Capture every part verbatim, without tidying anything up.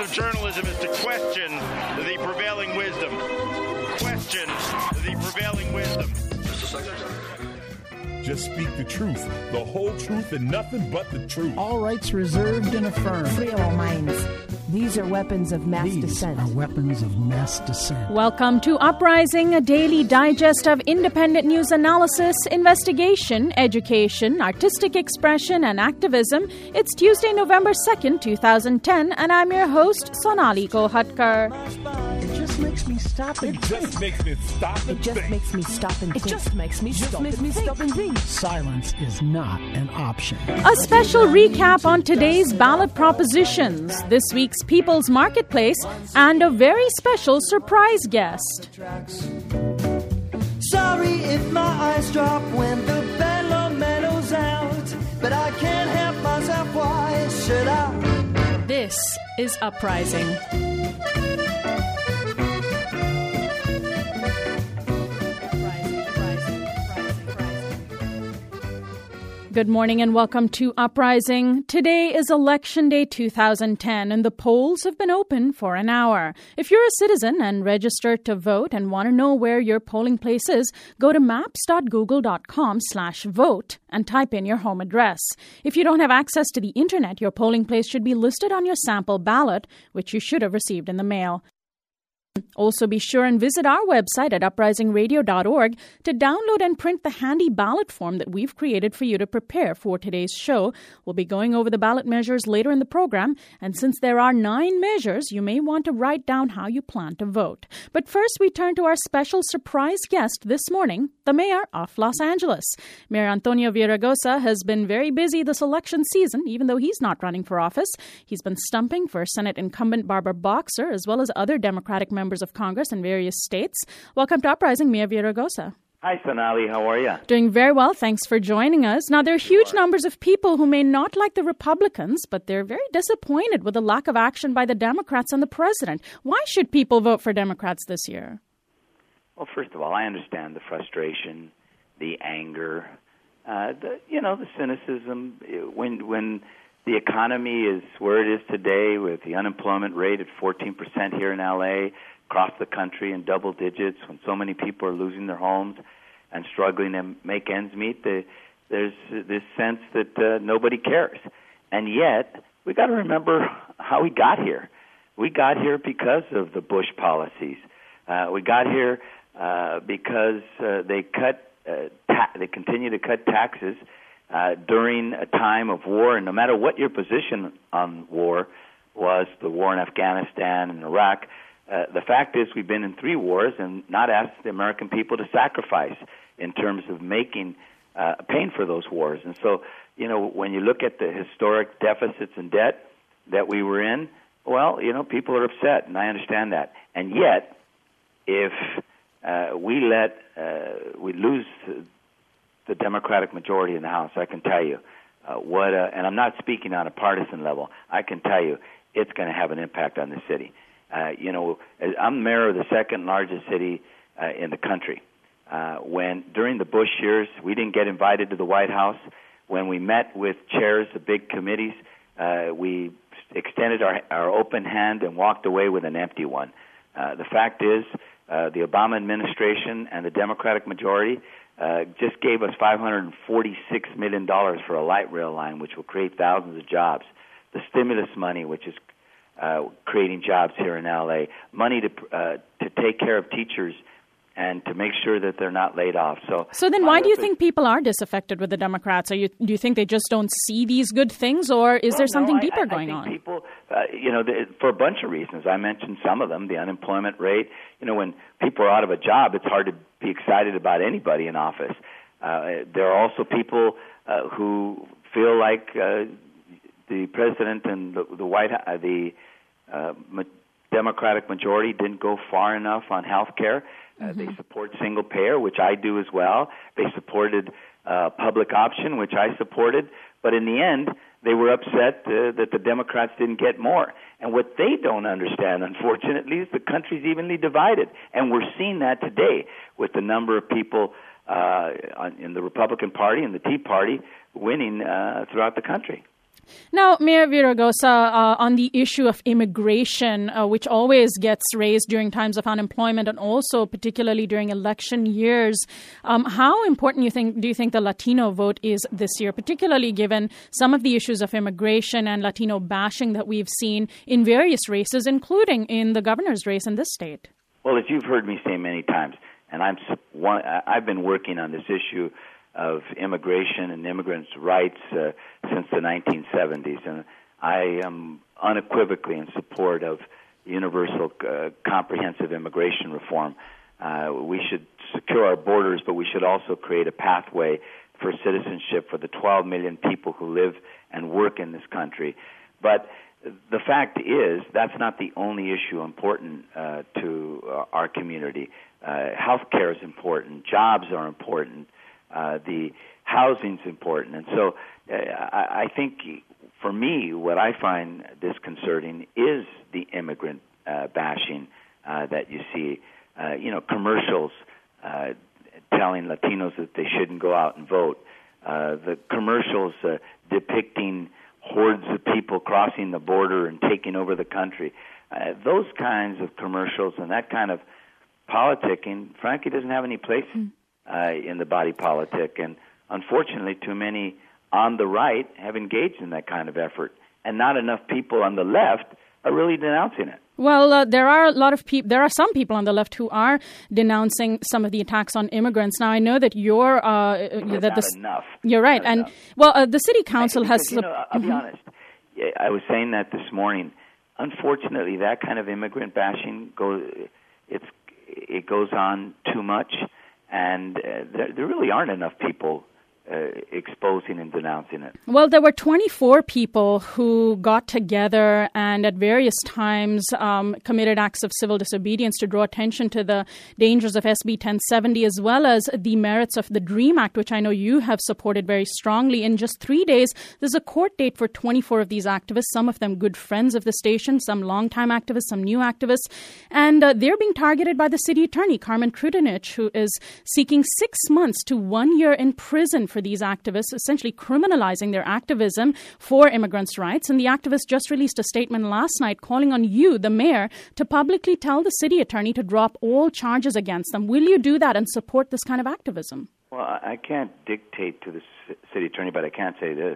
of journalism is to question the prevailing wisdom. Question the prevailing wisdom. Just speak the truth, the whole truth, and nothing but the truth. All rights reserved and affirmed. Free all minds. These are weapons of mass These dissent. are weapons of mass dissent. Welcome to Uprising, a daily digest of independent news analysis, investigation, education, artistic expression, and activism. It's Tuesday, November second, twenty ten, and I'm your host, Sonali Kolhatkar. It just makes me stop and It just makes me stop and It just think. makes me stop and It think. just makes me Just stop makes and me think. stop and think. Silence is not an option. A special recap on today's ballot propositions, this week's People's Marketplace, and a very special surprise guest. Sorry if my eyes drop when the bellow meadows out, but I can't help myself, why should I? This is Uprising. Good morning and welcome to Uprising. Today is Election Day two thousand ten and the polls have been open for an hour. If you're a citizen and registered to vote and want to know where your polling place is, go to maps.google.com slash vote and type in your home address. If you don't have access to the internet, your polling place should be listed on your sample ballot, which you should have received in the mail. Also, be sure and visit our website at uprising radio dot org to download and print the handy ballot form that we've created for you to prepare for today's show. We'll be going over the ballot measures later in the program, and since there are nine measures, you may want to write down how you plan to vote. But first, we turn to our special surprise guest this morning, the mayor of Los Angeles. Mayor Antonio Villaraigosa has been very busy this election season, even though he's not running for office. He's been stumping for Senate incumbent Barbara Boxer, as well as other Democratic members of Congress in various states. Welcome to Uprising, Mayor Villaraigosa. Hi, Sonali. How are you? Doing very well. Thanks for joining us. Now, there are huge numbers of people who may not like the Republicans, but they're very disappointed with the lack of action by the Democrats and the president. Why should people vote for Democrats this year? Well, first of all, I understand the frustration, the anger, uh, the you know, the cynicism. When when the economy is where it is today, with the unemployment rate at fourteen percent here in L A, across the country in double digits, when so many people are losing their homes and struggling to make ends meet, the, there's this sense that uh, nobody cares. And yet, we got to remember how we got here. We got here because of the Bush policies. Uh, we got here uh, because uh, they cut, uh, ta- they continue to cut taxes uh, during a time of war. And no matter what your position on war was, the war in Afghanistan and Iraq, Uh, the fact is we've been in three wars and not asked the American people to sacrifice in terms of making, uh, paying for those wars. And so, you know, when you look at the historic deficits and debt that we were in, well, you know, people are upset, and I understand that. And yet, if uh, we let, uh, we lose the Democratic majority in the House, I can tell you, uh, what, uh, and I'm not speaking on a partisan level, I can tell you it's going to have an impact on the city. Uh, you know, I'm mayor of the second largest city uh, in the country. Uh, when during the Bush years, we didn't get invited to the White House. When we met with chairs of big committees, uh, we extended our, our open hand and walked away with an empty one. Uh, the fact is, uh, the Obama administration and the Democratic majority uh, just gave us five hundred forty-six million dollars for a light rail line, which will create thousands of jobs. The stimulus money, which is Uh, creating jobs here in L A, money to uh, to take care of teachers and to make sure that they're not laid off. So, so then why do you think people are disaffected with the Democrats? Are you, do you think they just don't see these good things, or is well, there something no, deeper I, I, going I think on? People, uh, you know, the, for a bunch of reasons. I mentioned some of them, the unemployment rate. You know, when people are out of a job, it's hard to be excited about anybody in office. Uh, there are also people uh, who feel like uh, the president and the, the White House, uh, the Uh, ma- Democratic majority didn't go far enough on health care. Uh, mm-hmm. They support single payer, which I do as well. They supported uh, public option, which I supported. But in the end, they were upset uh, that the Democrats didn't get more. And what they don't understand, unfortunately, is the country's evenly divided. And we're seeing that today with the number of people uh, in the Republican Party and the Tea Party winning uh, throughout the country. Now, Mayor Villaraigosa, uh, on the issue of immigration, uh, which always gets raised during times of unemployment and also particularly during election years, um, how important you think do you think the Latino vote is this year, particularly given some of the issues of immigration and Latino bashing that we've seen in various races, including in the governor's race in this state? Well, as you've heard me say many times, and I'm one, I've been working on this issue of immigration and immigrants' rights uh, since the nineteen seventies, and I am unequivocally in support of universal uh, comprehensive immigration reform. Uh, we should secure our borders, but we should also create a pathway for citizenship for the twelve million people who live and work in this country. But the fact is, that's not the only issue important uh, to uh, our community. Uh, health care is important. Jobs are important. Uh, the housing's important. And so uh, I, I think, for me, what I find disconcerting is the immigrant uh, bashing uh, that you see. Uh, you know, commercials uh, telling Latinos that they shouldn't go out and vote. Uh, the commercials uh, depicting hordes of people crossing the border and taking over the country. Uh, those kinds of commercials and that kind of politicking, frankly, doesn't have any place mm. uh, in the body politic. And unfortunately, too many on the right have engaged in that kind of effort, and not enough people on the left are really denouncing it. Well, uh, there are a lot of people. There are some people on the left who are denouncing some of the attacks on immigrants. Now, I know that you're uh, well, that not the enough. You're right, not and enough. well, uh, the city council because, has. You know, I'll mm-hmm. be honest. I was saying that this morning. Unfortunately, that kind of immigrant bashing goes. It's it goes on too much, and uh, there, there really aren't enough people Uh, exposing and denouncing it. Well, there were twenty-four people who got together and at various times um, committed acts of civil disobedience to draw attention to the dangers of S B ten seventy, as well as the merits of the DREAM Act, which I know you have supported very strongly. In just three days, there's a court date for twenty-four of these activists, some of them good friends of the station, some longtime activists, some new activists. And uh, they're being targeted by the city attorney, Carmen Trudenich, who is seeking six months to one year in prison for these activists, essentially criminalizing their activism for immigrants' rights. And the activists just released a statement last night calling on you, the mayor, to publicly tell the city attorney to drop all charges against them. Will you do that and support this kind of activism? Well, I can't dictate to the city attorney, but I can't say this.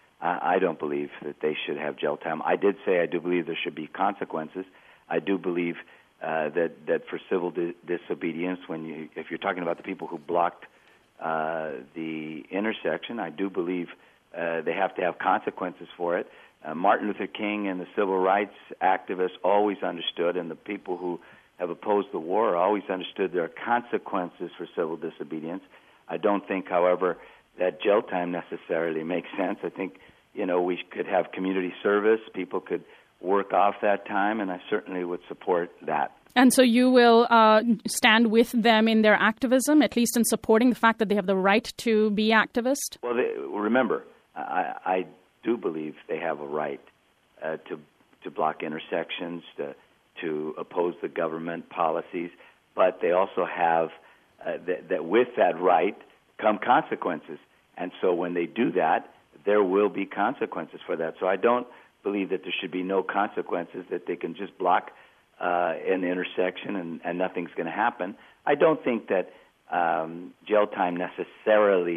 I don't believe that they should have jail time. I did say I do believe there should be consequences. I do believe uh, that, that for civil di- disobedience, when you, if you're talking about the people who blocked Uh, the intersection, I do believe uh, they have to have consequences for it. Uh, Martin Luther King and the civil rights activists always understood, and the people who have opposed the war always understood there are consequences for civil disobedience. I don't think, however, that jail time necessarily makes sense. I think, you know, we could have community service. People could work off that time, and I certainly would support that. And so you will uh, stand with them in their activism, at least in supporting the fact that they have the right to be activist? Well, they, remember, I, I do believe they have a right uh, to to block intersections, to, to oppose the government policies, but they also have uh, th- that with that right come consequences. And so when they do that, there will be consequences for that. So I don't believe that there should be no consequences, that they can just block Uh, in the intersection and, and nothing's going to happen. I don't think that um, jail time necessarily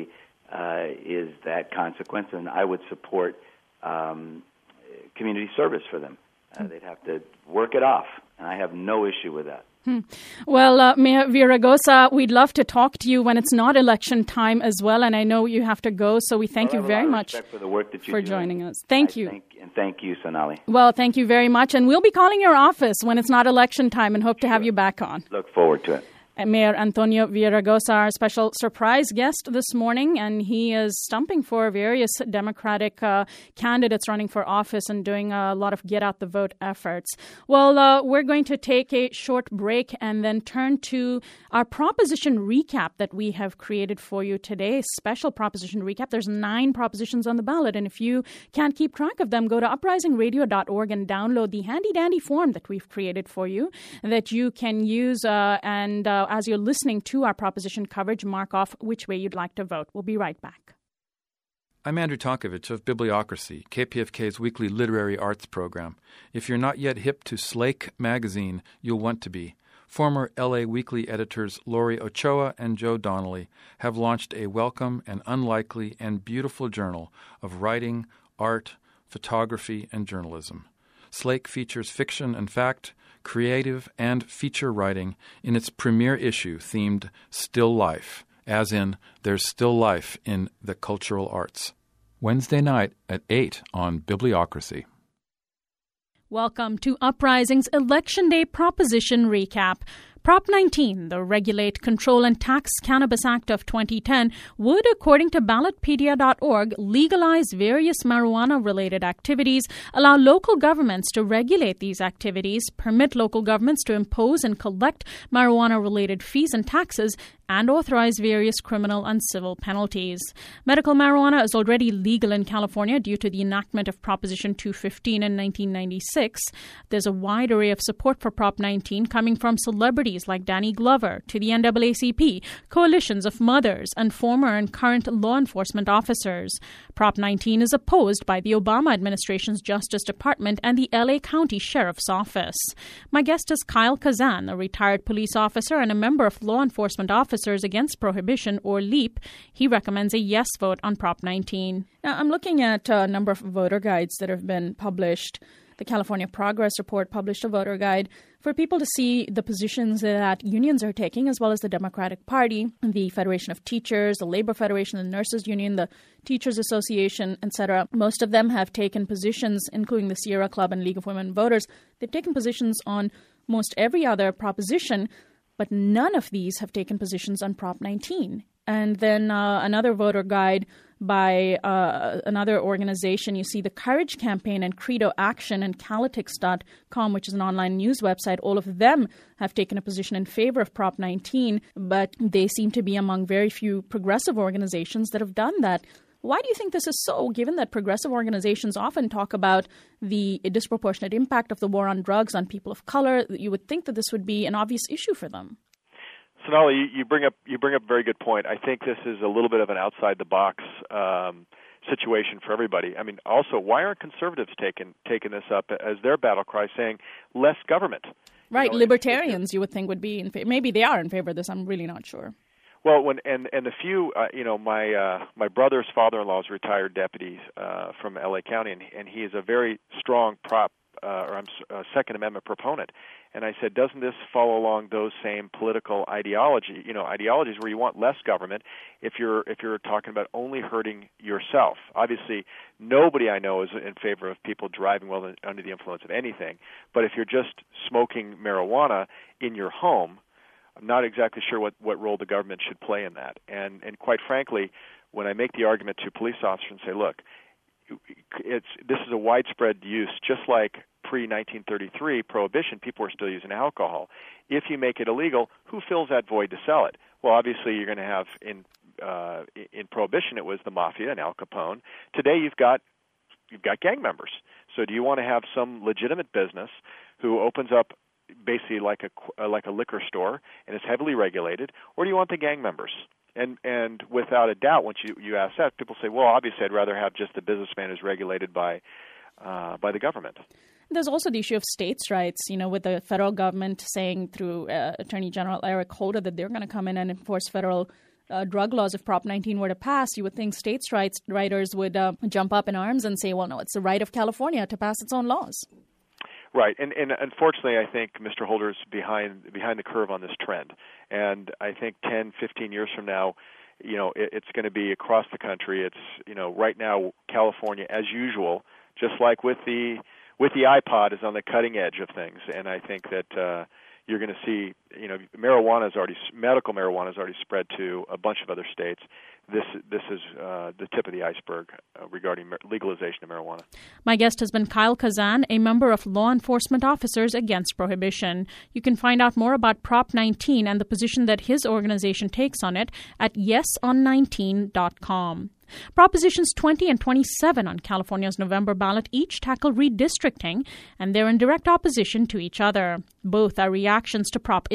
uh, is that consequence, and I would support um, community service for them. Uh, they'd have to work it off, and I have no issue with that. Hmm. Well, uh, Mayor Villaraigosa, we'd love to talk to you when it's not election time as well, and I know you have to go, so we thank well, you very much for, the work that you for do. joining us. Thank I you. Thank, and thank you, Sonali. Well, thank you very much, and we'll be calling your office when it's not election time and hope to sure. have you back on. Look forward to it. Mayor Antonio Villaraigosa, our special surprise guest this morning, and he is stumping for various Democratic uh, candidates running for office and doing a lot of get-out-the-vote efforts. Well, uh, we're going to take a short break and then turn to our proposition recap that we have created for you today, a special proposition recap. There's nine propositions on the ballot, and if you can't keep track of them, go to uprising radio dot org and download the handy-dandy form that we've created for you that you can use uh, and uh, as you're listening to our proposition coverage, mark off which way you'd like to vote. We'll be right back. I'm Andrew Tonkovich of Bibliocracy, K P F K's weekly literary arts program. If you're not yet hip to Slake magazine, you'll want to be. Former L A Weekly editors Laurie Ochoa and Joe Donnelly have launched a welcome and unlikely and beautiful journal of writing, art, photography, and journalism. Slake features fiction and fact, creative and feature writing in its premiere issue themed Still Life, as in there's still life in the cultural arts. Wednesday night at eight on Bibliocracy. Welcome to Uprising's Election Day Proposition Recap. Prop nineteen, the Regulate, Control and Tax Cannabis Act of twenty ten, would, according to ballotpedia dot org, legalize various marijuana-related activities, allow local governments to regulate these activities, permit local governments to impose and collect marijuana-related fees and taxes, and authorize various criminal and civil penalties. Medical marijuana is already legal in California due to the enactment of Proposition two fifteen in nineteen ninety-six. There's a wide array of support for Prop nineteen coming from celebrities like Danny Glover to the N double A C P, coalitions of mothers, and former and current law enforcement officers. Prop nineteen is opposed by the Obama administration's Justice Department and the L A County Sheriff's Office. My guest is Kyle Kazan, a retired police officer and a member of Law Enforcement Officers Against Prohibition, or LEAP. He recommends a yes vote on Prop nineteen. Now, I'm looking at a number of voter guides that have been published. The California Progress Report published a voter guide for people to see the positions that unions are taking, as well as the Democratic Party, the Federation of Teachers, the Labor Federation, the Nurses Union, the Teachers Association, et cetera. Most of them have taken positions, including the Sierra Club and League of Women Voters. They've taken positions on most every other proposition, but none of these have taken positions on Prop nineteen. And then uh, another voter guide by uh, another organization, you see the Courage Campaign and Credo Action and Calitix dot com, which is an online news website. All of them have taken a position in favor of Prop nineteen, but they seem to be among very few progressive organizations that have done that. Why do you think this is so, given that progressive organizations often talk about the disproportionate impact of the war on drugs on people of color? You would think that this would be an obvious issue for them. Sonali, you, you bring up you bring up a very good point. I think this is a little bit of an outside the box um, situation for everybody. I mean, also, why aren't conservatives taking taking this up as their battle cry, saying less government? Right, you know, libertarians, if, if, you would think would be in favor. Maybe they are in favor of this. I'm really not sure. Well, when and and the few, uh, you know, my uh, my brother's father-in-law is a retired deputy uh, from L A County, and, and he is a very strong prop uh, or I'm uh, Second Amendment proponent. And I said, doesn't this follow along those same political ideology, you know, ideologies where you want less government if you're if you're talking about only hurting yourself? Obviously, nobody I know is in favor of people driving while under the influence of anything. But if you're just smoking marijuana in your home, I'm not exactly sure what, what role the government should play in that. And and quite frankly, when I make the argument to police officers and say, look, it's this is a widespread use, just like pre nineteen thirty-three prohibition, people were still using alcohol. If you make it illegal, who fills that void to sell it? Well, obviously you're going to have in uh, in prohibition it was the mafia and Al Capone. Today you've got you've got gang members. So do you want to have some legitimate business who opens up basically like a uh, like a liquor store and is heavily regulated, or do you want the gang members? And and without a doubt, once you, you ask that, people say, well, obviously I'd rather have just a businessman who's regulated by uh, by the government. There's also the issue of states' rights, you know, with the federal government saying through uh, Attorney General Eric Holder that they're going to come in and enforce federal uh, drug laws. If Prop nineteen were to pass, you would think states' rights writers would uh, jump up in arms and say, well, no, it's the right of California to pass its own laws. Right, and, and unfortunately, I think Mister Holder's behind behind the curve on this trend. And I think ten, fifteen years from now, you know, it, it's going to be across the country. It's, you know, right now, California, as usual, just like with the with the iPod, is on the cutting edge of things. And I think that uh, you're going to see, you know, marijuana is already medical marijuana has already spread to a bunch of other states. This this is uh, the tip of the iceberg uh, regarding legalization of marijuana. My guest has been Kyle Kazan, a member of Law Enforcement Officers Against Prohibition. You can find out more about Prop nineteen and the position that his organization takes on it at yes on nineteen dot com. Propositions twenty and twenty-seven on California's November ballot each tackle redistricting, and they're in direct opposition to each other. Both are reactions to Prop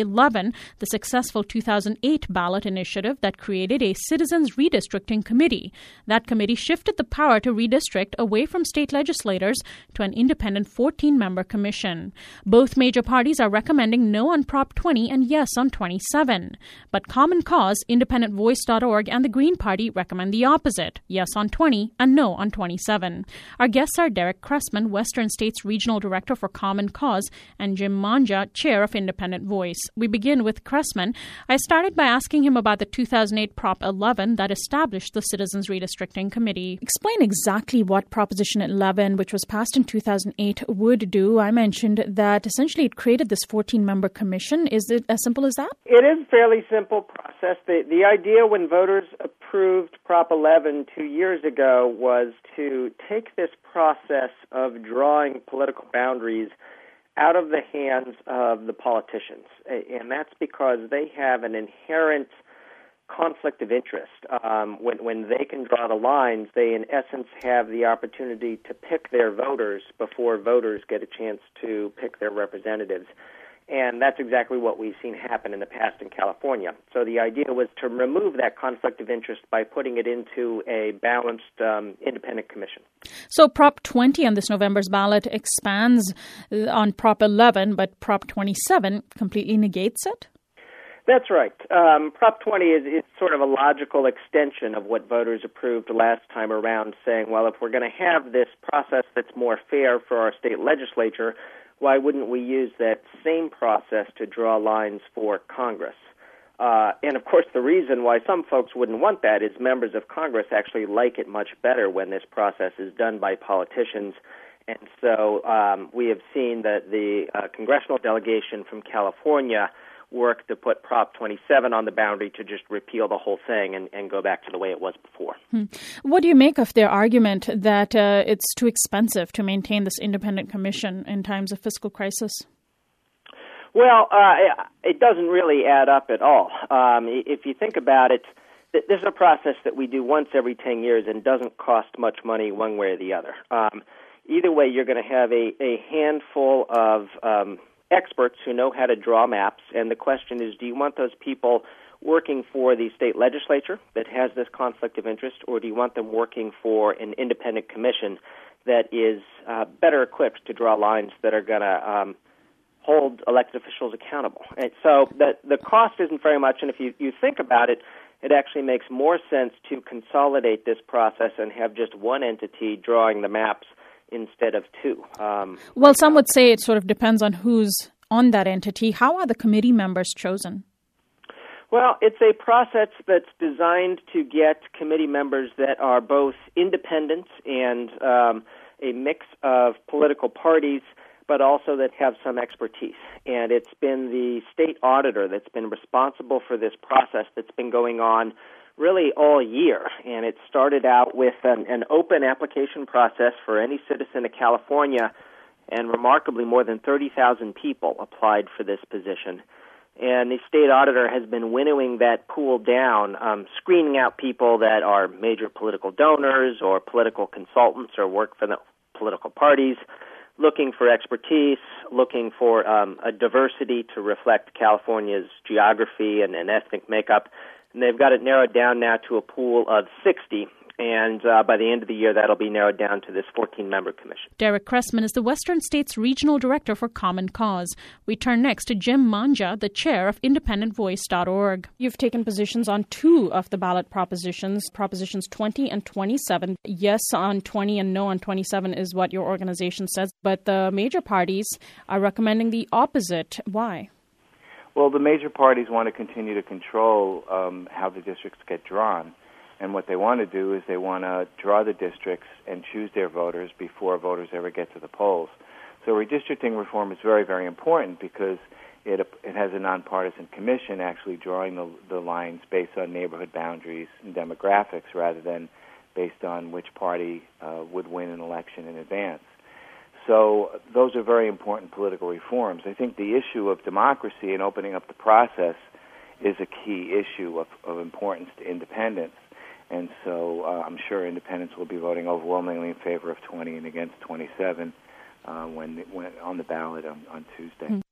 eleven, the successful two thousand eight ballot initiative that created a Citizens Redistricting Committee. That committee shifted the power to redistrict away from state legislators to an independent fourteen-member commission. Both major parties are recommending no on Prop twenty and yes on twenty-seven. But Common Cause, independent voice dot org, and the Green Party recommend the opposite, yes on twenty and no on twenty-seven. Our guests are Derek Cressman, Western States Regional Director for Common Cause, and Jim Manja, Chair of Independent Voice. We begin with Cressman. I started by asking him about the two thousand eight Prop eleven that established the Citizens Redistricting Committee. Explain exactly what Proposition eleven, which was passed in two thousand eight, would do. I mentioned that essentially it created this fourteen-member commission. Is it as simple as that? It is a fairly simple process. The, the idea when voters approved Prop eleven two years ago was to take this process of drawing political boundaries out of the hands of the politicians. And that's because they have an inherent conflict of interest. Um, when, when they can draw the lines, they in essence have the opportunity to pick their voters before voters get a chance to pick their representatives. And that's exactly what we've seen happen in the past in California. So the idea was to remove that conflict of interest by putting it into a balanced um, independent commission. So Prop twenty on this November's ballot expands on Prop eleven, but Prop twenty-seven completely negates it? That's right. Um, Prop twenty is, is sort of a logical extension of what voters approved last time around, saying, well, if we're going to have this process that's more fair for our state legislature, why wouldn't we use that same process to draw lines for Congress? Uh, and, of course, the reason why some folks wouldn't want that is members of Congress actually like it much better when this process is done by politicians. And so um, we have seen that the uh, congressional delegation from California work to put Prop twenty-seven on the boundary to just repeal the whole thing and, and go back to the way it was before. Hmm. What do you make of their argument that uh, it's too expensive to maintain this independent commission in times of fiscal crisis? Well, uh, it doesn't really add up at all. Um, if you think about it, this is a process that we do once every ten years and doesn't cost much money one way or the other. Um, either way, you're going to have a, a handful of um, experts who know how to draw maps, and the question is, do you want those people working for the state legislature that has this conflict of interest, or do you want them working for an independent commission that is uh, better equipped to draw lines that are going to um, hold elected officials accountable? And so the, the cost isn't very much, and if you, you think about it, it actually makes more sense to consolidate this process and have just one entity drawing the maps instead of two. Um, well, some would say it sort of depends on who's on that entity. How are the committee members chosen? Well, it's a process that's designed to get committee members that are both independent and um, a mix of political parties, but also that have some expertise. And it's been the state auditor that's been responsible for this process that's been going on really all year, and it started out with an, an open application process for any citizen of California, and remarkably more than thirty thousand people applied for this position. And the state auditor has been winnowing that pool down, um, screening out people that are major political donors or political consultants or work for the political parties, looking for expertise, looking for um, a diversity to reflect California's geography and, and ethnic makeup. And they've got it narrowed down now to a pool of sixty, and uh, by the end of the year, that'll be narrowed down to this fourteen-member commission. Derek Cressman is the Western States Regional Director for Common Cause. We turn next to Jim Manja, the chair of independent voice dot org. You've taken positions on two of the ballot propositions, Propositions twenty and twenty-seven. Yes on twenty and no on twenty-seven is what your organization says, but the major parties are recommending the opposite. Why? Well, the major parties want to continue to control um, how the districts get drawn. And what they want to do is they want to draw the districts and choose their voters before voters ever get to the polls. So redistricting reform is very, very important because it it has a nonpartisan commission actually drawing the, the lines based on neighborhood boundaries and demographics rather than based on which party uh, would win an election in advance. So those are very important political reforms. I think the issue of democracy and opening up the process is a key issue of, of importance to independents. And so uh, I'm sure independents will be voting overwhelmingly in favor of twenty and against twenty-seven uh, when, when on the ballot on, on Tuesday.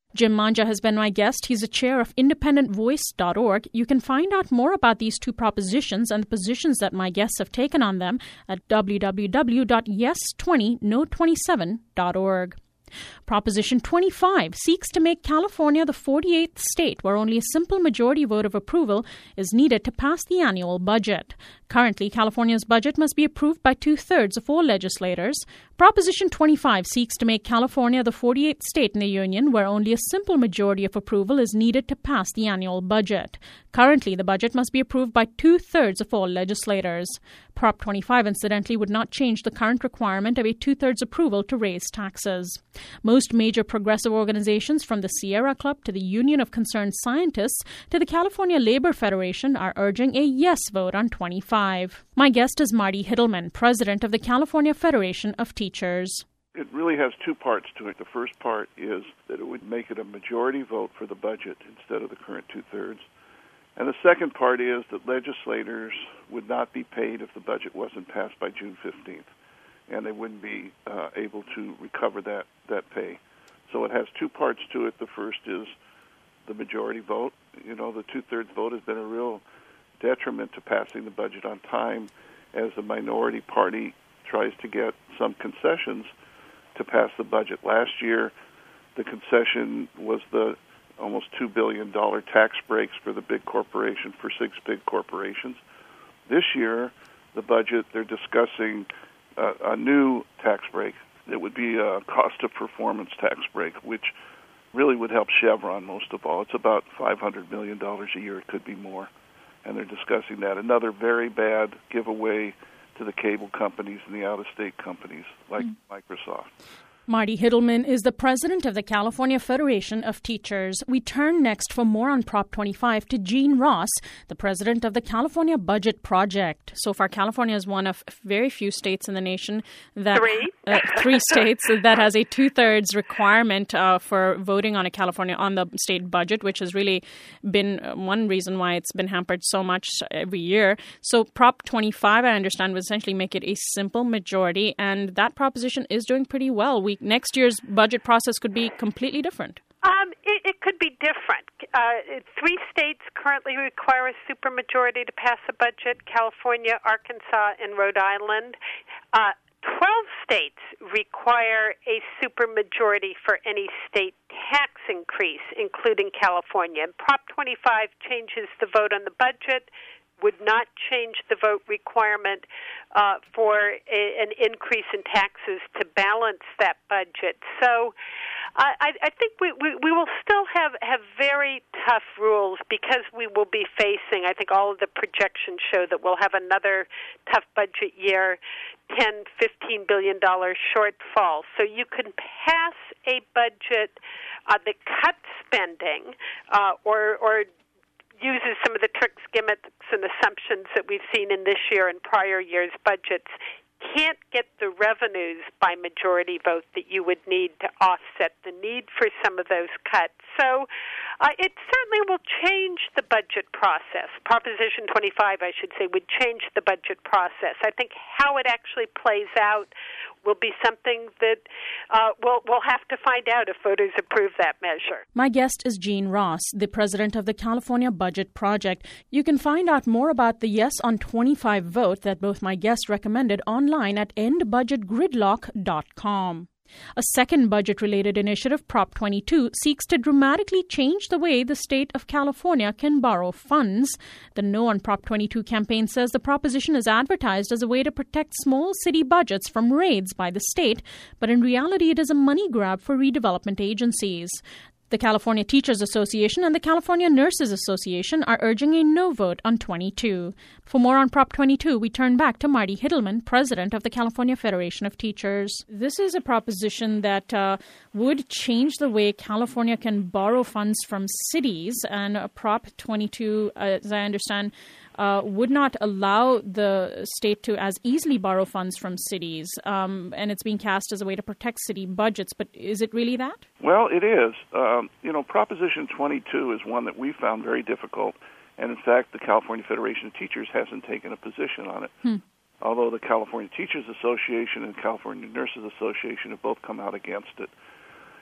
Jim Manja has been my guest. He's a chair of independent voice dot org. You can find out more about these two propositions and the positions that my guests have taken on them at w w w dot yes twenty no twenty-seven dot org. Proposition twenty-five seeks to make California the forty-eighth state where only a simple majority vote of approval is needed to pass the annual budget. Currently, California's budget must be approved by two-thirds of all legislators. Proposition twenty-five seeks to make California the forty-eighth state in the union where only a simple majority of approval is needed to pass the annual budget. Currently, the budget must be approved by two-thirds of all legislators. Prop twenty-five, incidentally, would not change the current requirement of a two-thirds approval to raise taxes. Most major progressive organizations, from the Sierra Club to the Union of Concerned Scientists to the California Labor Federation, are urging a yes vote on twenty-five. My guest is Marty Hittleman, president of the California Federation of Teachers. It really has two parts to it. The first part is that it would make it a majority vote for the budget instead of the current two-thirds. And the second part is that legislators would not be paid if the budget wasn't passed by June fifteenth, and they wouldn't be uh, able to recover that, that pay. So it has two parts to it. The first is the majority vote. You know, the two-thirds vote has been a real detriment to passing the budget on time as the minority party tries to get some concessions to pass the budget. Last year, the concession was the almost two billion dollars tax breaks for the big corporation, for six big corporations. This year, the budget, they're discussing uh, a new tax break. It would be a cost of performance tax break, which really would help Chevron most of all. It's about five hundred million dollars a year. It could be more. And they're discussing that. Another very bad giveaway to the cable companies and the out-of-state companies like mm. Microsoft. Marty Hittleman is the president of the California Federation of Teachers. We turn next for more on Prop twenty-five to Gene Ross, the president of the California Budget Project. So far, California is one of very few states in the nation that three, uh, three states that has a two-thirds requirement uh, for voting on a California on the state budget, which has really been one reason why it's been hampered so much every year. So Prop twenty-five, I understand, would essentially make it a simple majority, and that proposition is doing pretty well. We Next year's budget process could be completely different. Um, it, it could be different. Uh, three states currently require a supermajority to pass a budget: California, Arkansas, and Rhode Island. Uh, Twelve states require a supermajority for any state tax increase, including California. And Prop twenty-five changes the vote on the budget, would not change the vote requirement uh, for a, an increase in taxes to balance that budget. So uh, I, I think we, we, we will still have, have very tough rules because we will be facing, I think all of the projections show that we'll have another tough budget year, ten, fifteen billion dollars shortfall. So you can pass a budget uh, that cuts spending uh, or, or uses some of the tricks, gimmicks, and assumptions that we've seen in this year and prior years' budgets, can't get the revenues by majority vote that you would need to offset the need for some of those cuts. So uh, it certainly will change the budget process. Proposition twenty-five, I should say, would change the budget process. I think how it actually plays out will be something that uh, we'll, we'll have to find out if voters approve that measure. My guest is Gene Ross, the president of the California Budget Project. You can find out more about the Yes on twenty-five vote that both my guests recommended online at end budget gridlock dot com. A second budget-related initiative, Prop twenty-two, seeks to dramatically change the way the state of California can borrow funds. The No on Prop twenty-two campaign says the proposition is advertised as a way to protect small city budgets from raids by the state, but in reality it is a money grab for redevelopment agencies. The California Teachers Association and the California Nurses Association are urging a no vote on twenty-two. For more on Prop twenty-two, we turn back to Marty Hittleman, president of the California Federation of Teachers. This is a proposition that uh, would change the way California can borrow funds from cities, and uh, Prop twenty-two, uh, as I understand, Uh, would not allow the state to as easily borrow funds from cities, um, and it's being cast as a way to protect city budgets. But is it really that? Well, it is. Um, you know, Proposition twenty-two is one that we found very difficult, and in fact, the California Federation of Teachers hasn't taken a position on it. Hmm. Although the California Teachers Association and California Nurses Association have both come out against it.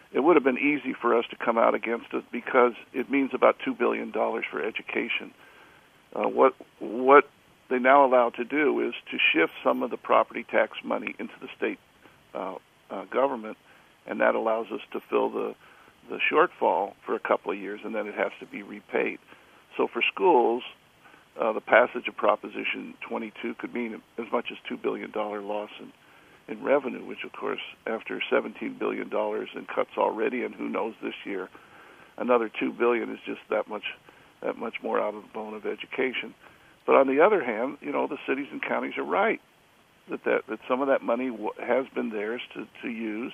it would have been easy for us to come out against it because it means about two billion dollars for education. Uh, what what they now allow to do is to shift some of the property tax money into the state uh, uh, government, and that allows us to fill the, the shortfall for a couple of years, and then it has to be repaid. So for schools, uh, the passage of Proposition twenty-two could mean as much as two billion dollars loss in in revenue, which, of course, after seventeen billion dollars in cuts already, and who knows this year, another two billion dollars is just that much that much more out of the bone of education. But on the other hand, you know, the cities and counties are right that that, that some of that money w- has been theirs to, to use,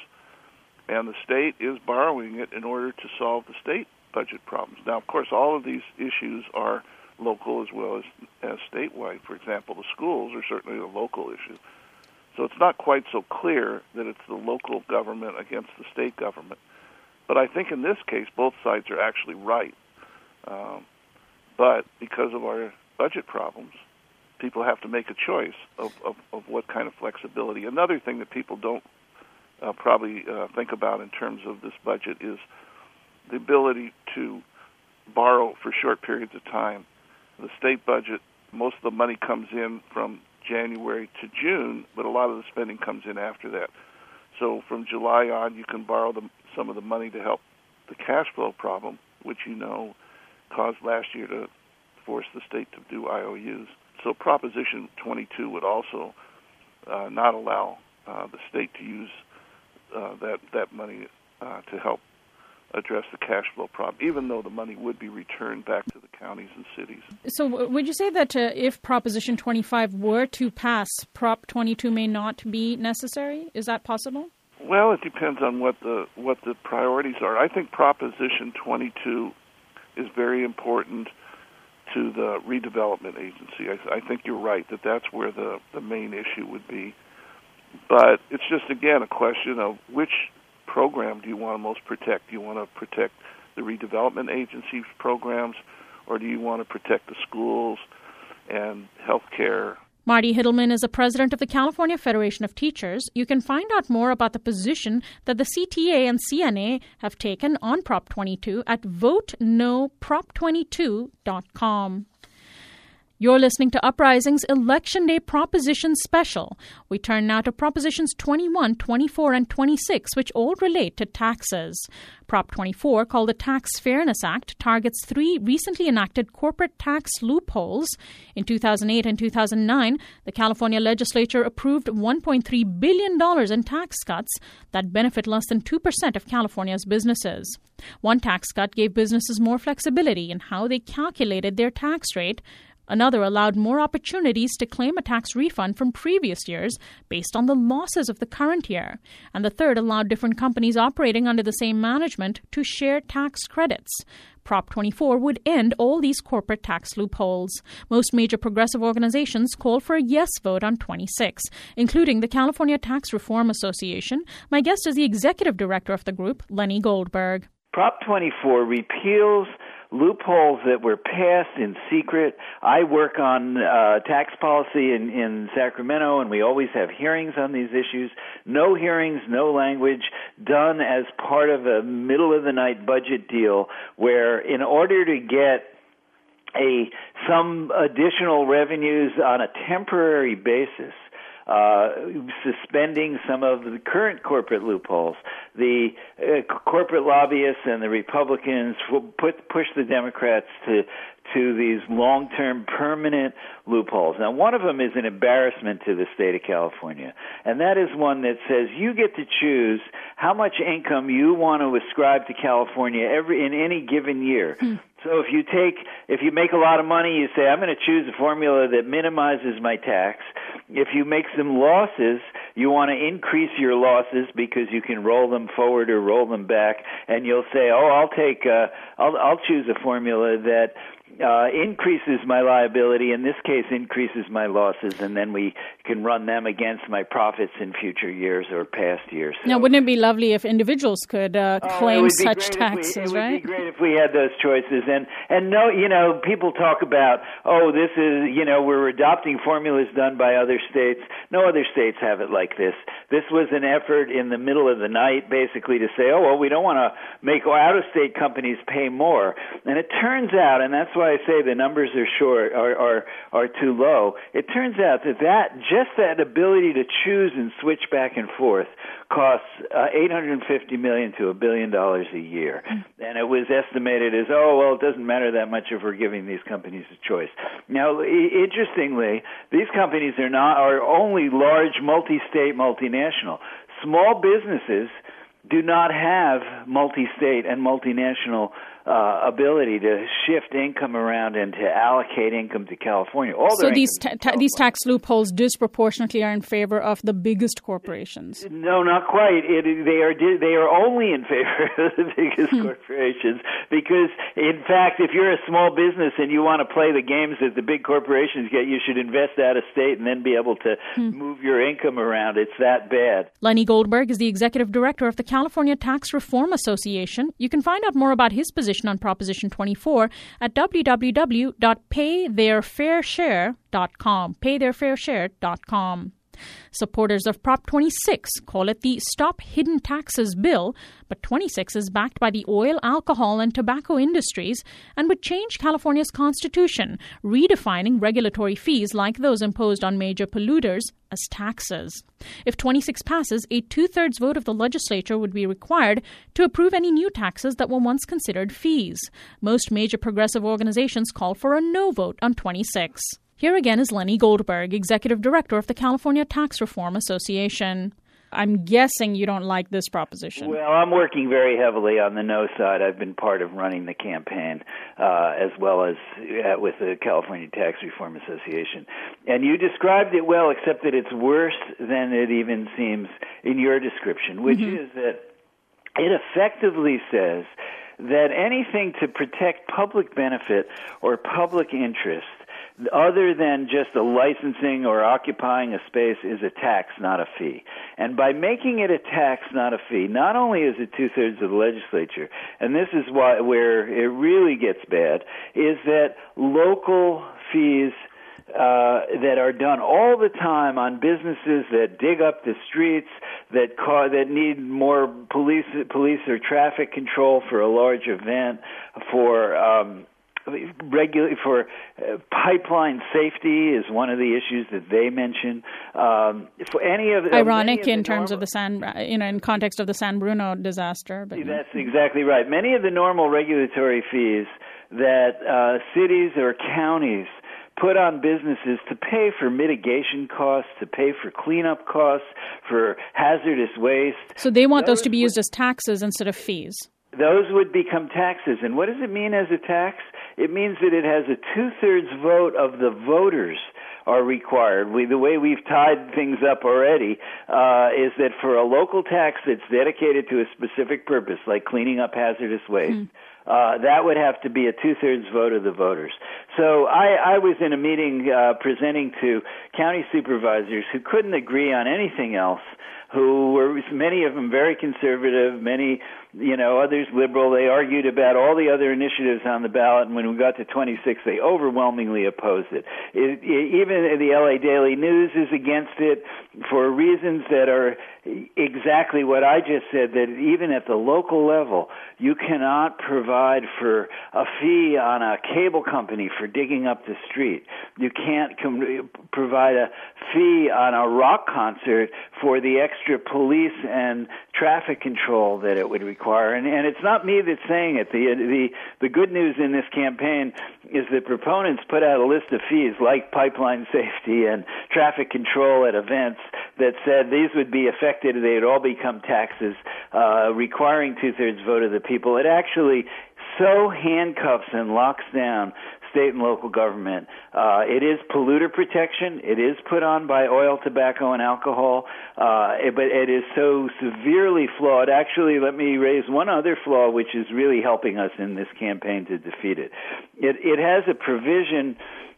and the state is borrowing it in order to solve the state budget problems. Now, of course, all of these issues are local as well as, as statewide. For example, the schools are certainly a local issue. So it's not quite so clear that it's the local government against the state government. But I think in this case, both sides are actually right. Um, but because of our budget problems, people have to make a choice of, of, of what kind of flexibility. Another thing that people don't uh, probably uh, think about in terms of this budget is the ability to borrow for short periods of time. The state budget, most of the money comes in from January to June, but a lot of the spending comes in after that. So from July on, you can borrow the, some of the money to help the cash flow problem, which you know caused last year to force the state to do I O Us. So Proposition twenty-two would also uh, not allow uh, the state to use uh, that, that money uh, to help address the cash flow problem, even though the money would be returned back to the counties and cities. So would you say that uh, if Proposition twenty-five were to pass, Prop twenty-two may not be necessary? Is that possible? Well, it depends on what the what the priorities are. I think Proposition twenty-two is very important to the redevelopment agency. I, I think you're right that that's where the, the main issue would be. But it's just, again, a question of which program do you want to most protect? Do you want to protect the redevelopment agency programs, or do you want to protect the schools and health care? Marty Hittleman is the president of the California Federation of Teachers. You can find out more about the position that the C T A and C N A have taken on Prop twenty-two at vote no prop twenty-two dot com. You're listening to Uprising's Election Day Proposition Special. We turn now to Propositions twenty-one, twenty-four, and twenty-six, which all relate to taxes. Prop twenty-four, called the Tax Fairness Act, targets three recently enacted corporate tax loopholes. In two thousand eight and two thousand nine, the California legislature approved one point three billion dollars in tax cuts that benefit less than two percent of California's businesses. One tax cut gave businesses more flexibility in how they calculated their tax rate. Another allowed more opportunities to claim a tax refund from previous years based on the losses of the current year. And the third allowed different companies operating under the same management to share tax credits. Prop twenty-four would end all these corporate tax loopholes. Most major progressive organizations called for a yes vote on twenty-six, including the California Tax Reform Association. My guest is the executive director of the group, Lenny Goldberg. Prop twenty-four repeals loopholes that were passed in secret. I work on uh, tax policy in, in Sacramento, and we always have hearings on these issues. No hearings, no language, done as part of a middle-of-the-night budget deal where in order to get a some additional revenues on a temporary basis, Uh, suspending some of the current corporate loopholes. The uh, corporate lobbyists and the Republicans put push the Democrats to to these long-term permanent loopholes. Now, one of them is an embarrassment to the state of California, and that is one that says you get to choose how much income you want to ascribe to California every in any given year. Hmm. So if you take, if you make a lot of money, you say, I'm going to choose a formula that minimizes my tax. If you make some losses, you want to increase your losses because you can roll them forward or roll them back, and you'll say, oh, I'll take, uh, I'll, I'll choose a formula that uh, increases my liability, in this case increases my losses, and then we can run them against my profits in future years or past years. So, now, wouldn't it be lovely if individuals could uh, oh, claim such taxes, taxes, we, it right? It would be great if we had those choices. And, and no, you know, people talk about, oh, this is, you know, we're adopting formulas done by other states. No other states have it like this. This was an effort in the middle of the night, basically, to say, oh, well, we don't want to make out-of-state companies pay more. And it turns out, and that's why I say the numbers are short, are, are, are too low, it turns out that, that just that ability to choose and switch back and forth costs uh, eight hundred fifty million dollars to a billion dollars a year. And it was estimated as, oh, well, it doesn't matter that much if we're giving these companies a choice. Now, I- interestingly, these companies are not are only large multi-state, multinational. Small businesses do not have multi-state and multinational uh, ability to shift income around and to allocate income to California. All so their these ta- ta- these tax loopholes disproportionately are in favor of the biggest corporations. No, not quite. It, they are they are only in favor of the biggest Hmm. corporations because, in fact, if you're a small business and you want to play the games that the big corporations get, you should invest out of state and then be able to Hmm. move your income around. It's that bad. Lenny Goldberg is the executive director of the California Tax Reform Association. You can find out more about his position on Proposition twenty-four at w w w dot pay their fair share dot com. pay their fair share dot com. Supporters of Prop twenty-six call it the Stop Hidden Taxes bill, but twenty-six is backed by the oil, alcohol, and tobacco industries and would change California's constitution, redefining regulatory fees like those imposed on major polluters as taxes. If twenty-six passes, a two-thirds vote of the legislature would be required to approve any new taxes that were once considered fees. Most major progressive organizations call for a no vote on twenty-six. Here again is Lenny Goldberg, executive director of the California Tax Reform Association. I'm guessing you don't like this proposition. Well, I'm working very heavily on the no side. I've been part of running the campaign uh, as well as uh, with the California Tax Reform Association. And you described it well, except that it's worse than it even seems in your description, which mm-hmm. is that it effectively says that anything to protect public benefit or public interest other than just a licensing or occupying a space is a tax, not a fee. And by making it a tax, not a fee, not only is it two-thirds of the legislature, and this is why where it really gets bad, is that local fees Uh, that are done all the time on businesses that dig up the streets, that ca- that need more police police or traffic control for a large event, for um, regular for uh, pipeline safety is one of the issues that they mention. Um, for any of ironic of in the terms normal, of the San, you know, in context of the San Bruno disaster. But that's exactly right. Many of the normal regulatory fees that uh, cities or counties put on businesses to pay for mitigation costs, to pay for cleanup costs, for hazardous waste. So they want those, those to be would, used as taxes instead of fees. Those would become taxes. And what does it mean as a tax? It means that it has a two-thirds vote of the voters are required. We, the way we've tied things up already uh, is that for a local tax that's dedicated to a specific purpose, like cleaning up hazardous waste, mm. Uh, that would have to be a two-thirds vote of the voters. So I, I was in a meeting uh, presenting to county supervisors who couldn't agree on anything else, who were, many of them very conservative, many, you know, others liberal. They argued about all the other initiatives on the ballot, and when we got to twenty-six, they overwhelmingly opposed it. it, it even the L A Daily News is against it for reasons that are exactly what I just said, that even at the local level, you cannot provide for a fee on a cable company for digging up the street. You can't com- provide a fee on a rock concert for the extra police and traffic control that it would require. And, and it's not me that's saying it. The, the, the good news in this campaign is that proponents put out a list of fees like pipeline safety and traffic control at events that said these would be affected, they'd all become taxes, uh, requiring two-thirds vote of the people. It actually so handcuffs and locks down state and local government. Uh, it is polluter protection. It is put on by oil, tobacco, and alcohol, uh, it, but it is so severely flawed. Actually, let me raise one other flaw, which is really helping us in this campaign to defeat it. It, it has a provision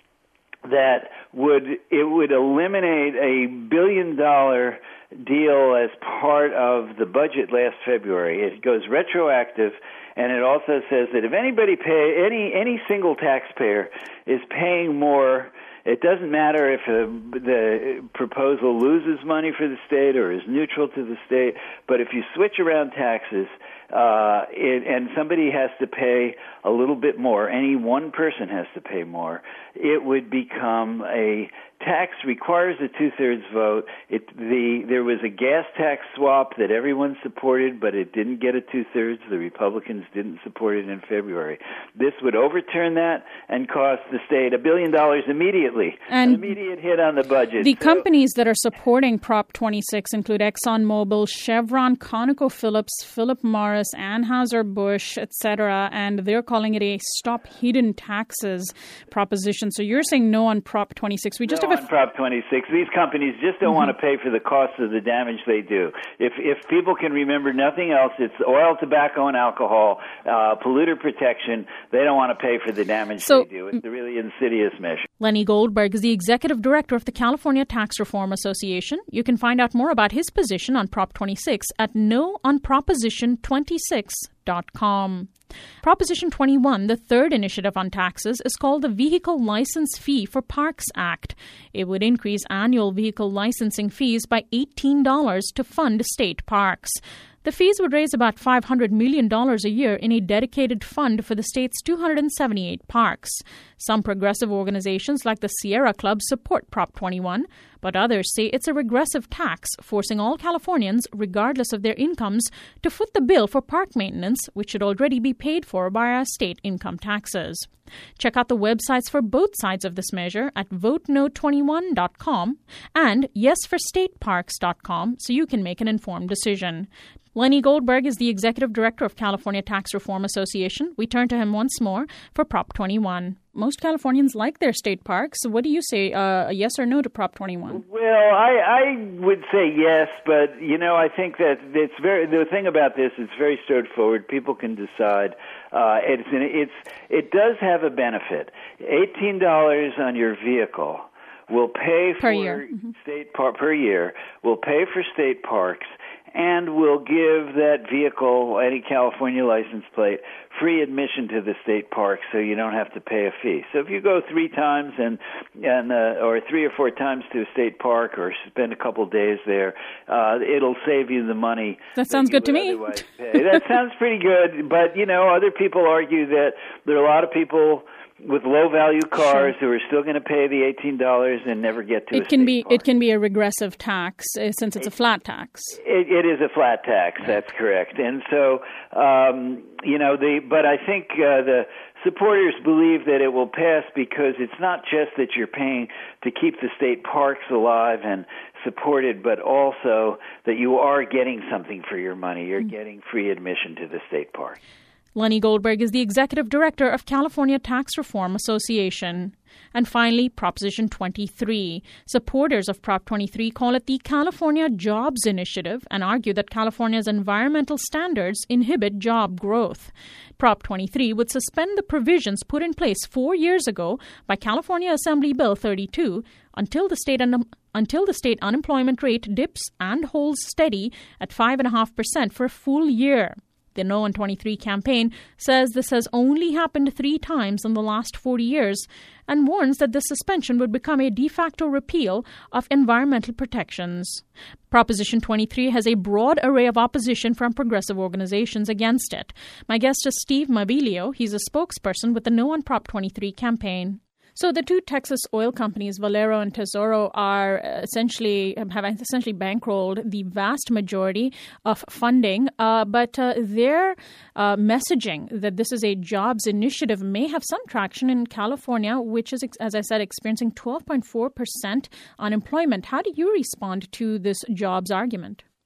that would it would eliminate a billion dollar deal as part of the budget last February. It goes retroactive, and it also says that if anybody pay any any single taxpayer is paying more, it doesn't matter if uh, the proposal loses money for the state or is neutral to the state, but if you switch around taxes, uh, it, and somebody has to pay a little bit more, any one person has to pay more, it would become a tax requires a two-thirds vote. It, the there was a gas tax swap that everyone supported, but it didn't get a two-thirds. The Republicans didn't support it in February. This would overturn that and cost the state a billion dollars immediately, and an immediate hit on the budget. The so, companies that are supporting Prop twenty-six include ExxonMobil, Chevron, ConocoPhillips, Philip Morris, Anheuser-Busch, et cetera, and they're calling it a Stop Hidden Taxes proposition. So you're saying no on Prop twenty-six. We just no have a on Prop twenty-six. These companies just don't mm-hmm. want to pay for the cost of the damage they do. If if people can remember nothing else, it's oil, tobacco, and alcohol, uh, polluter protection. They don't want to pay for the damage so, they do. It's a really insidious measure. Lenny Goldberg is the executive director of the California Tax Reform Association. You can find out more about his position on Prop twenty-six at no on proposition twenty-six dot com. Proposition twenty-one, the third initiative on taxes, is called the Vehicle License Fee for Parks Act. It would increase annual vehicle licensing fees by eighteen dollars to fund state parks. The fees would raise about five hundred million dollars a year in a dedicated fund for the state's two hundred seventy-eight parks. Some progressive organizations like the Sierra Club support Prop twenty-one, but others say it's a regressive tax, forcing all Californians, regardless of their incomes, to foot the bill for park maintenance, which should already be paid for by our state income taxes. Check out the websites for both sides of this measure at vote no twenty-one dot com and yes for state parks dot com so you can make an informed decision. Lenny Goldberg is the executive director of California Tax Reform Association. We turn to him once more for Prop twenty-one. Most Californians like their state parks. What do you say, uh, yes or no to Prop twenty-one? Well, I, I would say yes, but, you know, I think that it's very, the thing about this, it's very straightforward. People can decide. Uh, it's, it's, it does have a benefit. eighteen dollars on your vehicle will pay per for year. Mm-hmm. state par- per year, will pay for state parks, and will give that vehicle, any California license plate, free admission to the state park, so you don't have to pay a fee. So if you go three times and and uh, or three or four times to a state park, or spend a couple of days there, uh, it'll save you the money. That sounds that good to me. That sounds pretty good, but you know, other people argue that there are a lot of people with low-value cars sure. who are still going to pay the eighteen dollars and never get to it a can state be park. It can be a regressive tax uh, since it's it, a flat tax. It, it is a flat tax. That's correct. And so, um, you know, the but I think uh, the supporters believe that it will pass because it's not just that you're paying to keep the state parks alive and supported, but also that you are getting something for your money. You're mm-hmm. getting free admission to the state park. Lenny Goldberg is the executive director of California Tax Reform Association. And finally, Proposition twenty-three. Supporters of Prop twenty-three call it the California Jobs Initiative and argue that California's environmental standards inhibit job growth. Prop twenty-three would suspend the provisions put in place four years ago by California Assembly Bill thirty-two until the state un- until the state unemployment rate dips and holds steady at five point five percent for a full year. The No on twenty-three campaign says this has only happened three times in the last forty years and warns that this suspension would become a de facto repeal of environmental protections. Proposition twenty-three has a broad array of opposition from progressive organizations against it. My guest is Steve Mabilio. He's a spokesperson with the No on Prop twenty-three campaign. So the two Texas oil companies, Valero and Tesoro, are essentially have essentially bankrolled the vast majority of funding, uh, but uh, their uh, messaging that this is a jobs initiative may have some traction in California, which is, as I said, experiencing twelve point four percent unemployment. How do you respond to this jobs argument?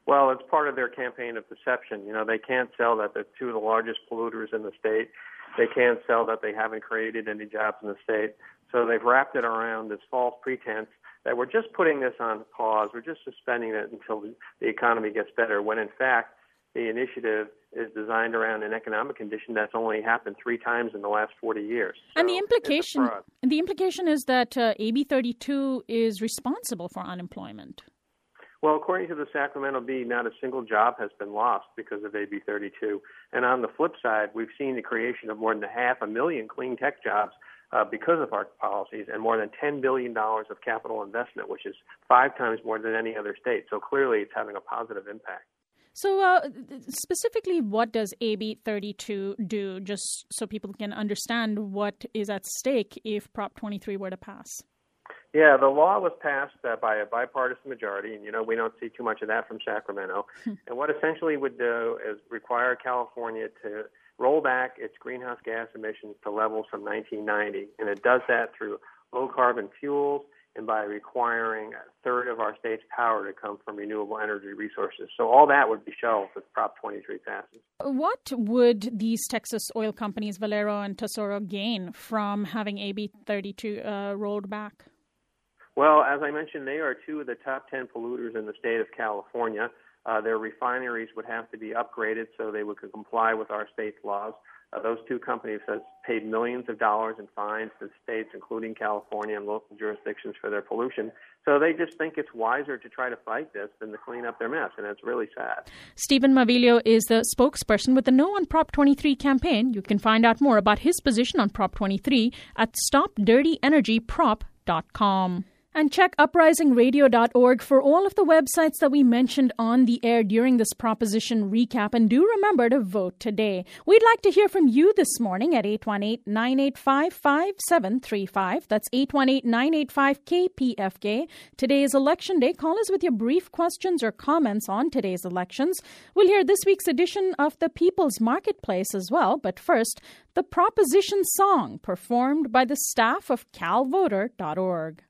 Well, it's part of their campaign of deception. You know, they can't sell that they're two of the largest polluters in the state. They can't sell that they haven't created any jobs in the state. So they've wrapped it around this false pretense that we're just putting this on pause. We're just suspending it until the economy gets better, when in fact the initiative is designed around an economic condition that's only happened three times in the last forty years. So and the implication, the implication is that uh, A B thirty-two is responsible for unemployment. Well, according to the Sacramento Bee, not a single job has been lost because of A B thirty-two. And on the flip side, we've seen the creation of more than half a million clean tech jobs uh, because of our policies, and more than ten billion dollars of capital investment, which is five times more than any other state. So clearly it's having a positive impact. So uh, specifically, what does A B thirty-two do, just so people can understand what is at stake if Prop twenty-three were to pass? Yeah, the law was passed uh, by a bipartisan majority, and, you know, we don't see too much of that from Sacramento. And what essentially would do is require California to roll back its greenhouse gas emissions to levels from nineteen ninety. And it does that through low-carbon fuels and by requiring a third of our state's power to come from renewable energy resources. So all that would be shelved if Prop twenty-three passes. What would these Texas oil companies, Valero and Tesoro, gain from having A B thirty-two uh, rolled back? Well, as I mentioned, they are two of the top ten polluters in the state of California. Uh, their refineries would have to be upgraded so they would comply with our state's laws. Uh, those two companies have paid millions of dollars in fines to states, including California and local jurisdictions, for their pollution. So they just think it's wiser to try to fight this than to clean up their mess, and it's really sad. Stephen Mavilio is the spokesperson with the No on Prop twenty-three campaign. You can find out more about his position on Prop twenty-three at stop dirty energy prop dot com. And check uprising radio dot org for all of the websites that we mentioned on the air during this proposition recap. And do remember to vote today. We'd like to hear from you this morning at eight one eight, nine eight five, five seven three five. That's eight one eight, nine eight five, K P F K. Today is Election Day. Call us with your brief questions or comments on today's elections. We'll hear this week's edition of the People's Marketplace as well. But first, the proposition song performed by the staff of cal voter dot org.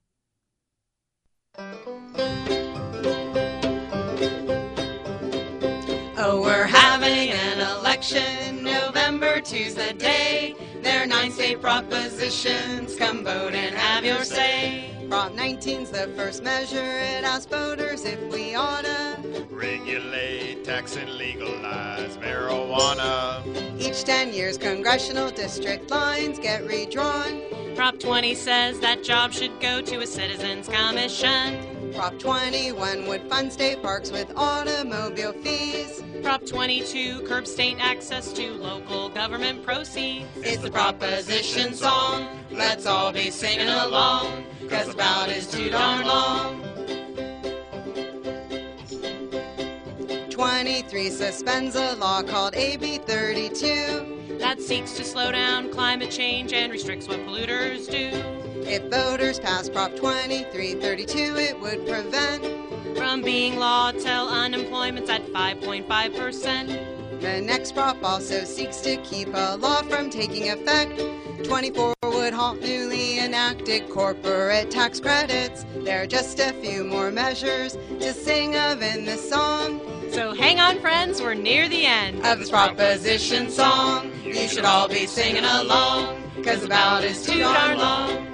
Oh, we're having an election, November two's the day. There are nine state propositions, come vote and have your say. Prop nineteen's the first measure, it asks voters if we oughta regulate, tax, and legalize marijuana. Each ten years, congressional district lines get redrawn. Prop twenty says that job should go to a citizens commission. Prop twenty-one would fund state parks with automobile fees. Prop twenty-two curbs state access to local government proceeds. It's the proposition song, let's all be singing along, 'cause the ballot is too darn long. twenty-three suspends a law called A B thirty-two that seeks to slow down climate change and restricts what polluters do. If voters pass Prop twenty-three thirty-two, it would prevent from being law till unemployment's at five point five percent. The next prop also seeks to keep a law from taking effect. twenty-four would halt newly enacted corporate tax credits. There are just a few more measures to sing of in this song. So hang on, friends, we're near the end of this proposition song. You should all be singing along, 'cause the ballot is too darn long.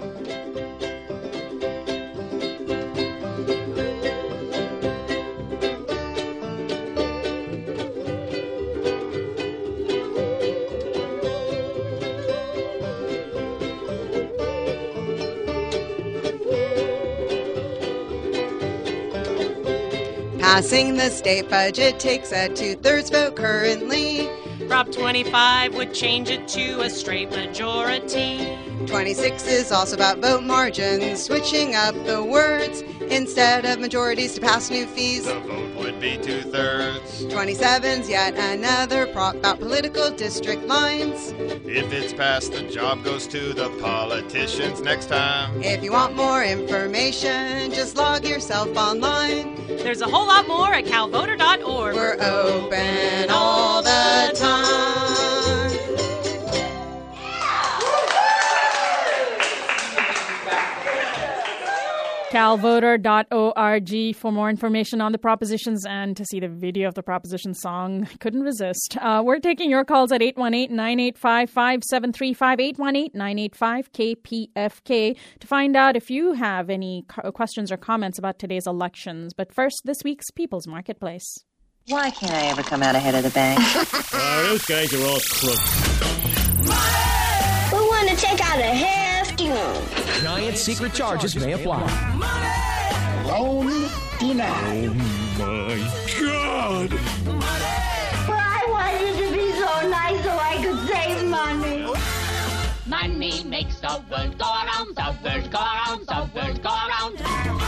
Passing the state budget takes a two-thirds vote currently. Prop twenty-five would change it to a straight majority. twenty-six is also about vote margins, switching up the words. Instead of majorities to pass new fees, the vote would be two-thirds. twenty-seven's yet another prop about political district lines. If it's passed, the job goes to the politicians next time. If you want more information, just log yourself online. There's a whole lot more at cal voter dot org. We're open all the time. cal cal voter dot org for more information on the propositions and to see the video of the proposition song. Couldn't resist. Uh, we're taking your calls at eight one eight, nine eight five, five seven three five, eight one eight, nine eight five, K P F K to find out if you have any co- questions or comments about today's elections. But first, this week's People's Marketplace. Why can't I ever come out ahead of the bank? Oh, those guys are all crooks. We want to take out a hefty loan. Giant secret charges may apply. Loan denied. Oh, my God. But I wanted to be so nice so I could save money. Money makes the world go around, the world go around, the world go around.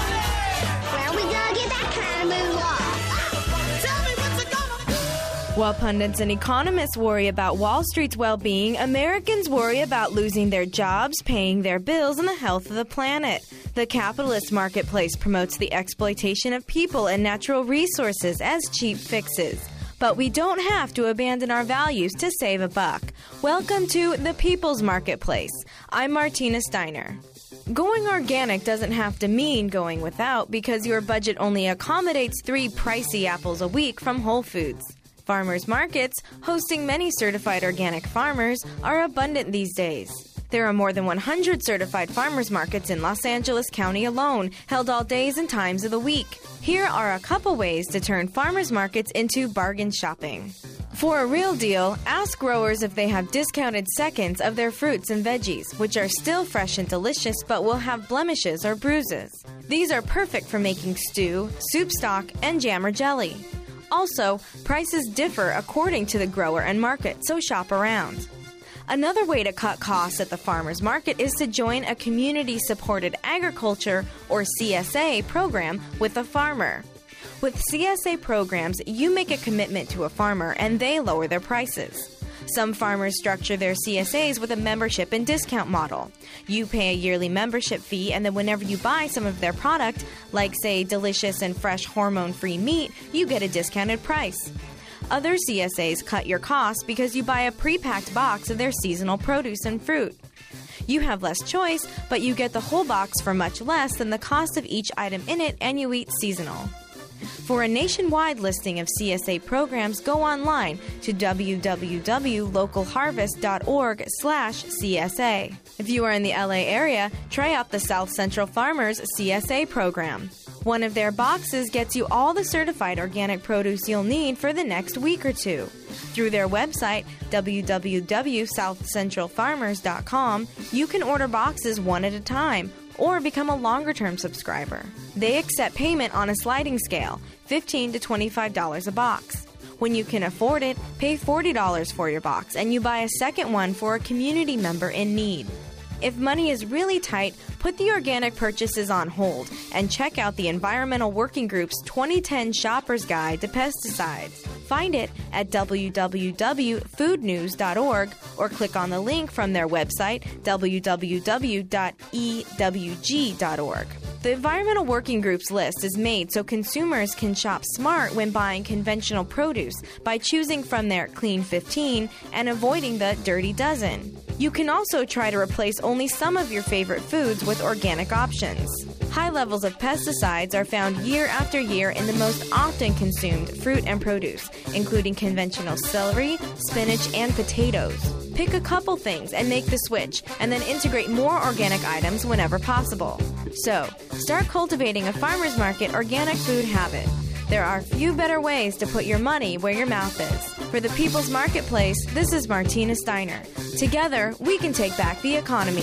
Where we gonna get that kind of move off? Tell me what's it gonna be. While pundits and economists worry about Wall Street's well-being, Americans worry about losing their jobs, paying their bills, and the health of the planet. The capitalist marketplace promotes the exploitation of people and natural resources as cheap fixes. But we don't have to abandon our values to save a buck. Welcome to the People's Marketplace. I'm Martina Steiner. Going organic doesn't have to mean going without because your budget only accommodates three pricey apples a week from Whole Foods. Farmers markets, hosting many certified organic farmers, are abundant these days. There are more than one hundred certified farmers markets in Los Angeles County alone, held all days and times of the week. Here are a couple ways to turn farmers markets into bargain shopping. For a real deal, ask growers if they have discounted seconds of their fruits and veggies, which are still fresh and delicious but will have blemishes or bruises. These are perfect for making stew, soup stock, and jam or jelly. Also, prices differ according to the grower and market, so shop around. Another way to cut costs at the farmers market is to join a community-supported agriculture, or C S A, program with a farmer. With C S A programs, you make a commitment to a farmer and they lower their prices. Some farmers structure their C S As with a membership and discount model. You pay a yearly membership fee, and then whenever you buy some of their product, like, say, delicious and fresh hormone-free meat, you get a discounted price. Other C S As cut your costs because you buy a pre-packed box of their seasonal produce and fruit. You have less choice, but you get the whole box for much less than the cost of each item in it, and you eat seasonal. For a nationwide listing of C S A programs, go online to w w w dot local harvest dot org slash C S A. If you are in the L A area, try out the South Central Farmers C S A program. One of their boxes gets you all the certified organic produce you'll need for the next week or two. Through their website, w w w dot south central farmers dot com, you can order boxes one at a time or become a longer-term subscriber. They accept payment on a sliding scale, fifteen dollars to twenty-five dollars a box. When you can afford it, pay forty dollars for your box and you buy a second one for a community member in need. If money is really tight, put the organic purchases on hold and check out the Environmental Working Group's twenty ten Shopper's Guide to Pesticides. Find it at w w w dot food news dot org or click on the link from their website, w w w dot e w g dot org. The Environmental Working Group's list is made so consumers can shop smart when buying conventional produce by choosing from their Clean fifteen and avoiding the Dirty Dozen. You can also try to replace only some of your favorite foods with organic options. High levels of pesticides are found year after year in the most often consumed fruit and produce, including conventional celery, spinach, and potatoes. Pick a couple things and make the switch, and then integrate more organic items whenever possible. So, start cultivating a farmer's market organic food habit. There are few better ways to put your money where your mouth is. For the People's Marketplace, this is Martina Steiner. Together, we can take back the economy.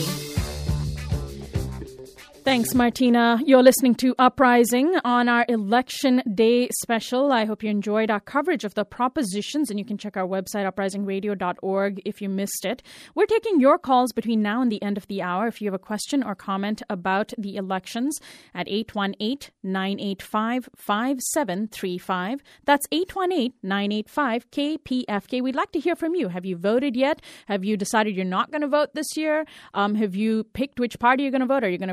Thanks, Martina. You're listening to Uprising on our Election Day special. I hope you enjoyed our coverage of the propositions, and you can check our website, uprising radio dot org, if you missed it. We're taking your calls between now and the end of the hour if you have a question or comment about the elections at eight one eight, nine eight five, five seven three five. That's eight one eight, nine eight five, K P F K. We'd like to hear from you. Have you voted yet? Have you decided you're not going to vote this year? Um, have you picked which party you're going to vote? Are you going to pick uh,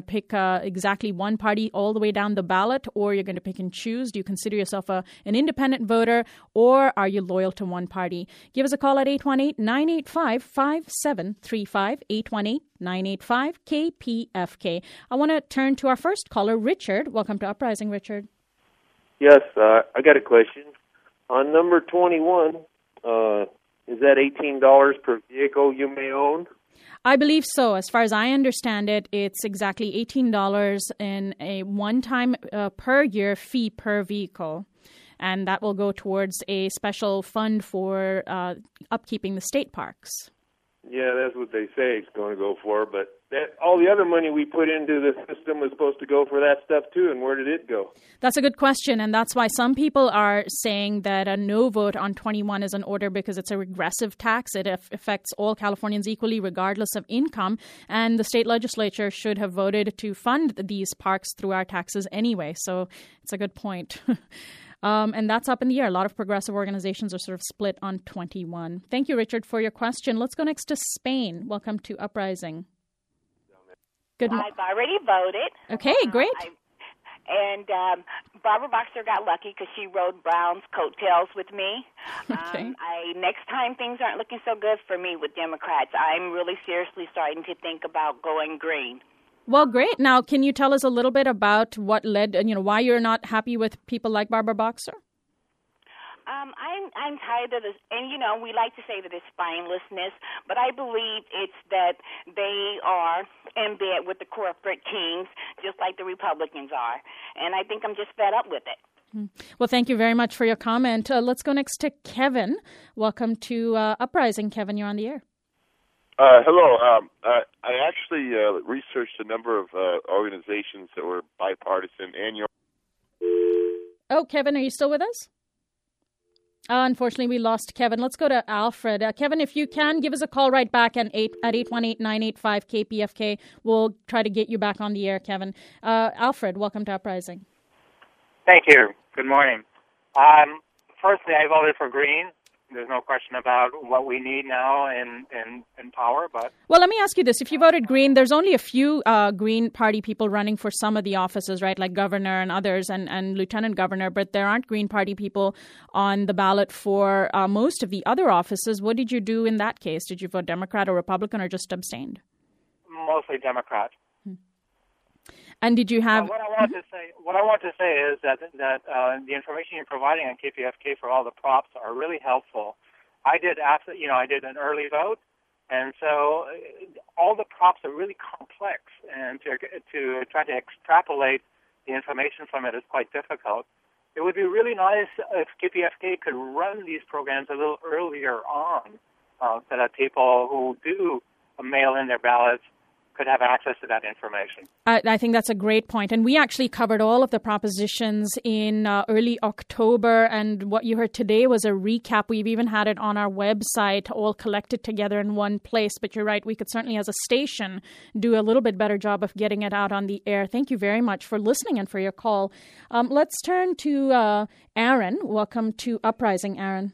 uh, exactly one party all the way down the ballot, or you're going to pick and choose? Do you consider yourself a, an independent voter, or are you loyal to one party? Give us a call at eight one eight, nine eight five, five seven three five, eight one eight, nine eight five, K P F K. I want to turn to our first caller, Richard. Welcome to Uprising, Richard. Yes, uh, I got a question. On number twenty-one, uh, is that eighteen dollars per vehicle you may own? I believe so. As far as I understand it, it's exactly eighteen dollars in a one-time uh, per year fee per vehicle. And that will go towards a special fund for uh, upkeeping the state parks. Yeah, that's what they say it's going to go for. But that, all the other money we put into the system was supposed to go for that stuff too, and where did it go? That's a good question, and that's why some people are saying that a no vote on twenty-one is in order because it's a regressive tax. It affects all Californians equally, regardless of income, and the state legislature should have voted to fund these parks through our taxes anyway. So it's a good point. Um, and that's up in the air. A lot of progressive organizations are sort of split on twenty-one. Thank you, Richard, for your question. Let's go next to Spain. Welcome to Uprising. Good morning. I've already voted. Okay, great. Uh, I, and um, Barbara Boxer got lucky because she rode Brown's coattails with me. Okay. Um, I next time things aren't looking so good for me with Democrats, I'm really seriously starting to think about going green. Well, great. Now, can you tell us a little bit about what led, you know, why you're not happy with people like Barbara Boxer? Um, I'm I'm tired of this, and you know, we like to say that it's spinelessness, but I believe it's that they are in bed with the corporate kings, just like the Republicans are, and I think I'm just fed up with it. Well, thank you very much for your comment. Uh, let's go next to Kevin. Welcome to uh, Uprising, Kevin. You're on the air. Uh, hello. Um, uh, I actually uh, researched a number of uh, organizations that were bipartisan and your. Oh, Kevin, are you still with us? Uh, unfortunately, we lost Kevin. Let's go to Alfred. Uh, Kevin, if you can, give us a call right back at eight at eight one eight, nine eight five, K P F K. We'll try to get you back on the air, Kevin. Uh, Alfred, welcome to Uprising. Thank you. Good morning. Um, firstly, I voted for Green. There's no question about what we need now in, in, in power. But well, let me ask you this. If you voted Green, there's only a few uh, Green Party people running for some of the offices, right, like governor and others and, and lieutenant governor, but there aren't Green Party people on the ballot for uh, most of the other offices. What did you do in that case? Did you vote Democrat or Republican or just abstained? Mostly Democrat. And did you have... Well, what I want to say, what I want to say is that that uh, the information you're providing on K P F K for all the props are really helpful. I did, after, you know, I did an early vote, and so all the props are really complex, and to to try to extrapolate the information from it is quite difficult. It would be really nice if K P F K could run these programs a little earlier on, uh, so that people who do mail in their ballots could have access to that information. I, I think that's a great point. And we actually covered all of the propositions in uh, early October. And what you heard today was a recap. We've even had it on our website, all collected together in one place. But you're right, we could certainly, as a station, do a little bit better job of getting it out on the air. Thank you very much for listening and for your call. Um, let's turn to uh, Aaron. Welcome to Uprising, Aaron.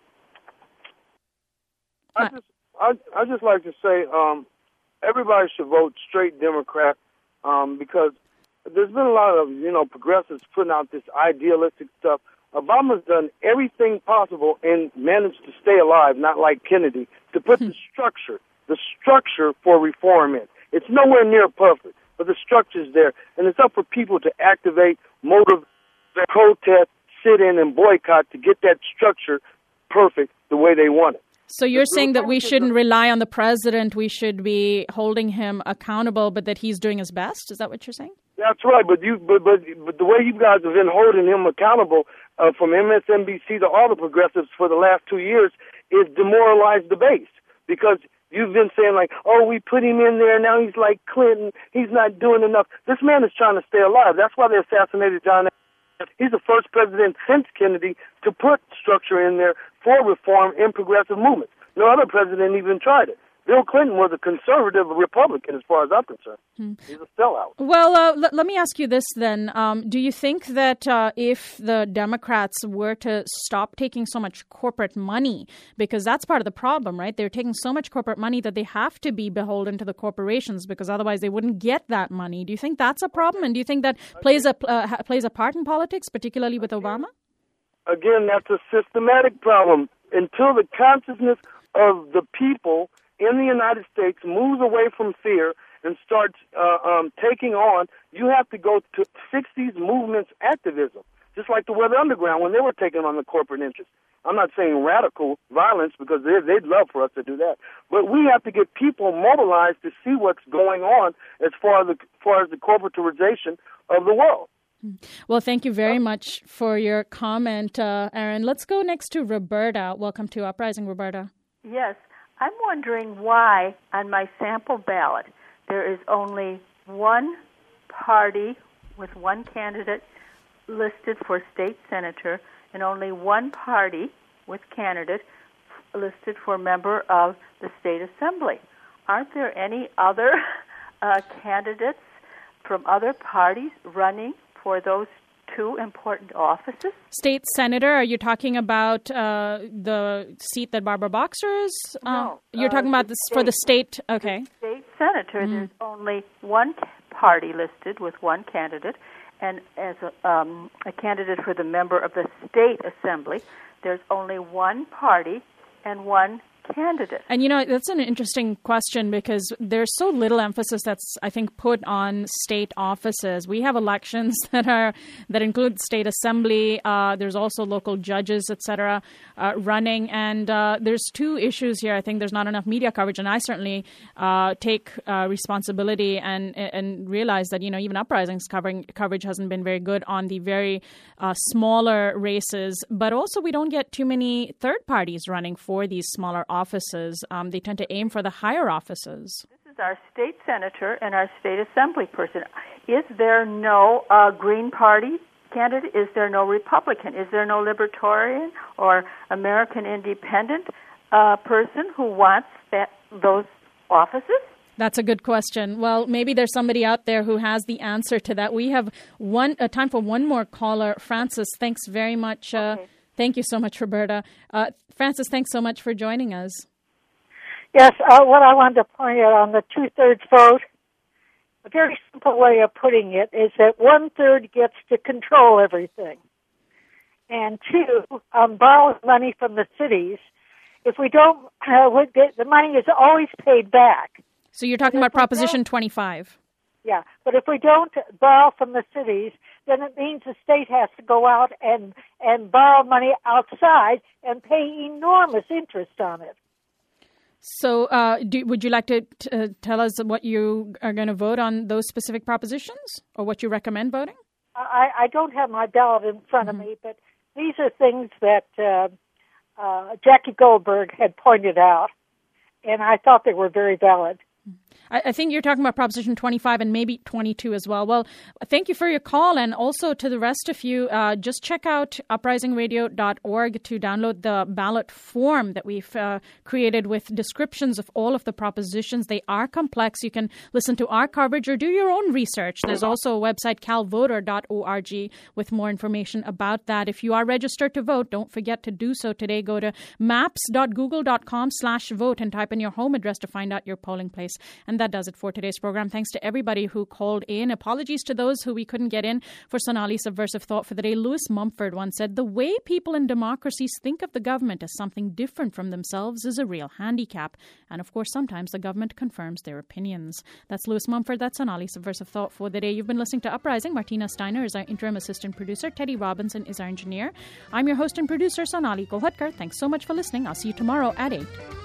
I just, I, I just like to say, um, everybody should vote straight Democrat um, because there's been a lot of, you know, progressives putting out this idealistic stuff. Obama's done everything possible and managed to stay alive, not like Kennedy, to put the structure, the structure for reform in. It's nowhere near perfect, but the structure's there. And it's up for people to activate, motivate, protest, sit in, and boycott to get that structure perfect the way they want it. So you're saying that we shouldn't rely on the president, we should be holding him accountable, but that he's doing his best? Is that what you're saying? That's right, but you, but but, but the way you guys have been holding him accountable uh, from M S N B C to all the progressives for the last two years is demoralized the base because you've been saying like, oh, we put him in there, now he's like Clinton, he's not doing enough. This man is trying to stay alive. That's why they assassinated John F. He's the first president since Kennedy to put structure in there for reform in progressive movements. No other president even tried it. Bill Clinton was a conservative Republican, as far as I'm concerned. Hmm. He's a sellout. Well, uh, l- let me ask you this then. Um, do you think that uh, if the Democrats were to stop taking so much corporate money, because that's part of the problem, right? They're taking so much corporate money that they have to be beholden to the corporations because otherwise they wouldn't get that money. Do you think that's a problem? And do you think that plays a uh, plays a part in politics, particularly with Obama? Again, that's a systematic problem. Until the consciousness of the people in the United States moves away from fear and starts uh, um, taking on, you have to go to sixties movements activism, just like the Weather Underground when they were taking on the corporate interests. I'm not saying radical violence because they, they'd love for us to do that, but we have to get people mobilized to see what's going on as far as the, as far as the corporatization of the world. Well, thank you very much for your comment, uh, Aaron. Let's go next to Roberta. Welcome to Uprising, Roberta. Yes. I'm wondering why on my sample ballot there is only one party with one candidate listed for state senator and only one party with candidate listed for member of the state assembly. Aren't there any other uh, candidates from other parties running for those two important offices? State senator, are you talking about uh, the seat that Barbara Boxer is? No. Uh, you're uh, talking about this for the state, okay. The state senator, Mm. there's only one party listed with one candidate, and as a, um, a candidate for the member of the state assembly, there's only one party and one candidate. And, you know, that's an interesting question because there's so little emphasis that's, I think, put on state offices. We have elections that are that include state assembly. Uh, there's also local judges, et cetera, uh, running. And uh, there's two issues here. I think there's not enough media coverage. And I certainly uh, take uh, responsibility and and realize that, you know, even Uprising's covering coverage hasn't been very good on the very uh, smaller races. But also we don't get too many third parties running for these smaller offices. Um, they tend to aim for the higher offices. This is our state senator and our state assembly person. Is there no uh, Green Party candidate? Is there no Republican? Is there no Libertarian or American Independent uh, person who wants that those offices? That's a good question. Well, maybe there's somebody out there who has the answer to that. We have one uh, time for one more caller. Francis, thanks very much. Uh, okay. Thank you so much, Roberta. Uh, Francis, thanks so much for joining us. Yes, uh, what I wanted to point out on the two-thirds vote, a very simple way of putting it is that one-third gets to control everything. And two, um, borrow money from the cities. If we don't, uh, the money is always paid back. So you're talking about Proposition twenty-five. Yeah, but if we don't borrow from the cities, then it means the state has to go out and, and borrow money outside and pay enormous interest on it. So uh, do, would you like to t- uh, tell us what you are going to vote on those specific propositions or what you recommend voting? I, I don't have my ballot in front mm-hmm. of me, but these are things that uh, uh, Jackie Goldberg had pointed out, and I thought they were very valid. I think you're talking about Proposition twenty-five and maybe twenty-two as well. Well, thank you for your call. And also to the rest of you, uh, just check out uprising radio dot org to download the ballot form that we've uh, created with descriptions of all of the propositions. They are complex. You can listen to our coverage or do your own research. There's also a website, cal voter dot org, with more information about that. If you are registered to vote, don't forget to do so today. Go to maps dot google dot com slash vote and type in your home address to find out your polling place. And that does it for today's program. Thanks to everybody who called in. Apologies to those who we couldn't get in for Sonali's Subversive Thought for the day. Lewis Mumford once said, the way people in democracies think of the government as something different from themselves is a real handicap. And of course, sometimes the government confirms their opinions. That's Lewis Mumford. That's Sonali's Subversive Thought for the day. You've been listening to Uprising. Martina Steiner is our interim assistant producer. Teddy Robinson is our engineer. I'm your host and producer, Sonali Kolhatkar. Thanks so much for listening. I'll see you tomorrow at eight.